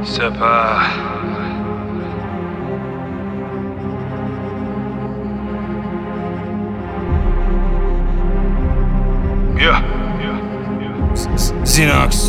سپه بیا زیناکس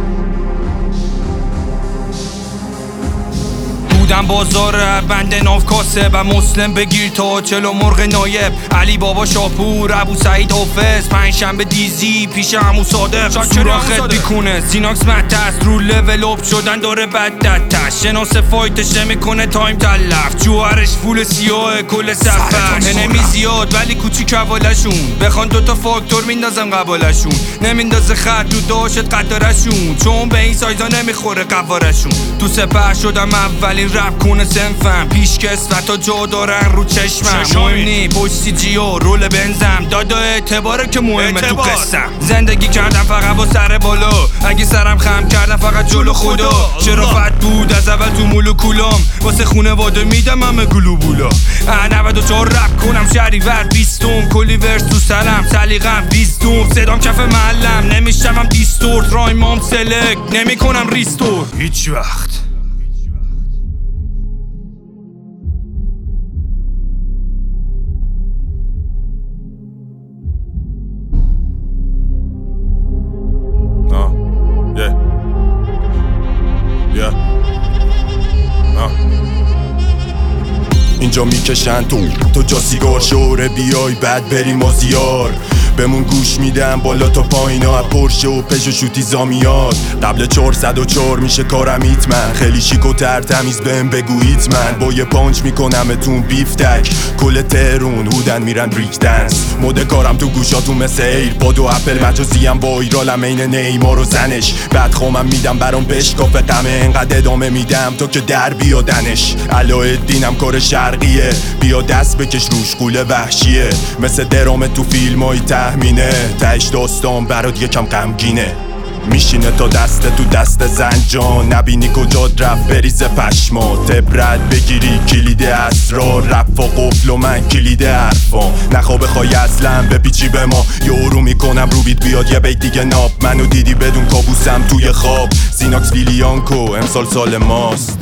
بودم بازار بنده ناف کاسه و مسلم بگیر تا چلو مرغ نایب علی بابا شاپور ابو سعید حافظ پنجشنبه دیزی پیش عمو صادق سوراخت بیکونه زیناکس مدست رو لول اپ شدن داره بدتش شناس فایتش نمیکنه تایم تلف جوهرش فول سیاه کل سفر نمی زیاد ولی کوچیک حوالشون بخوان دوتا فاکتور میندازم قبالشون نمیندازه خط رو داشت قدارشون چون به این سایزا نمیخوره قوارشون تو سپه شدم اولین رپ کنه سنفم پیش کسوتا جا دارن رو چشمم مهم نی پشت سی جی و رول بنزم دادا اعتباره که مهمه تو قصم زندگی کردم فقط با سر بالا اگه سرم خم کردم فقط جلو خدا شرافت بود از اول تو مولو کولام واسه خونه واده میدم همه گلو بولا 94 رپ کنم شهریور 20 کلی ورس تو سرم سلیقم 20 صدام کف محلم نمیشتمم دیستورت رایمام سلک نمی کنم ریستور هیچ وقت اینجا میکشن تو جا سیگار شوره بیای بعد بریم مازیار بمون گوش میدم بالا تا پایین ها پرشه و پژو شوتی زامیات قبل 404 میشه کارم ایتمن خیلی شیک و ترتمیز بهم بگو ایتمن با یه پانچ میکنمتون بیفتک کل تهرون هودن میرن بریک دنس مود کارم تو گوشاتون مثل ایرپاد و اپل مجازیم وایرالم عین نیمار و زنش بعد خوامم میدم برام بشکاف غمه انقدر ادامه میدم تا که در بیادنش علاءالدینم کار شرقیه بیا دست بکش روش قوله وحشیه مثل درام تو فیلمای تهمینه تهش داستان برات یکم غمگینه میشینه تا دست تو دست زنجان نبینی کجا رفت بریز پشما تبرد بگیری کلید اسرار رفت و قفل و من کلید حرفام نخوا بخوای اصلا بپیچی به ما یورو میکنم رو بیت بیاد یه بیت دیگه ناب منو دیدی بدون کابوسم توی خواب زیناکس ویلیانکو امسال سال ماست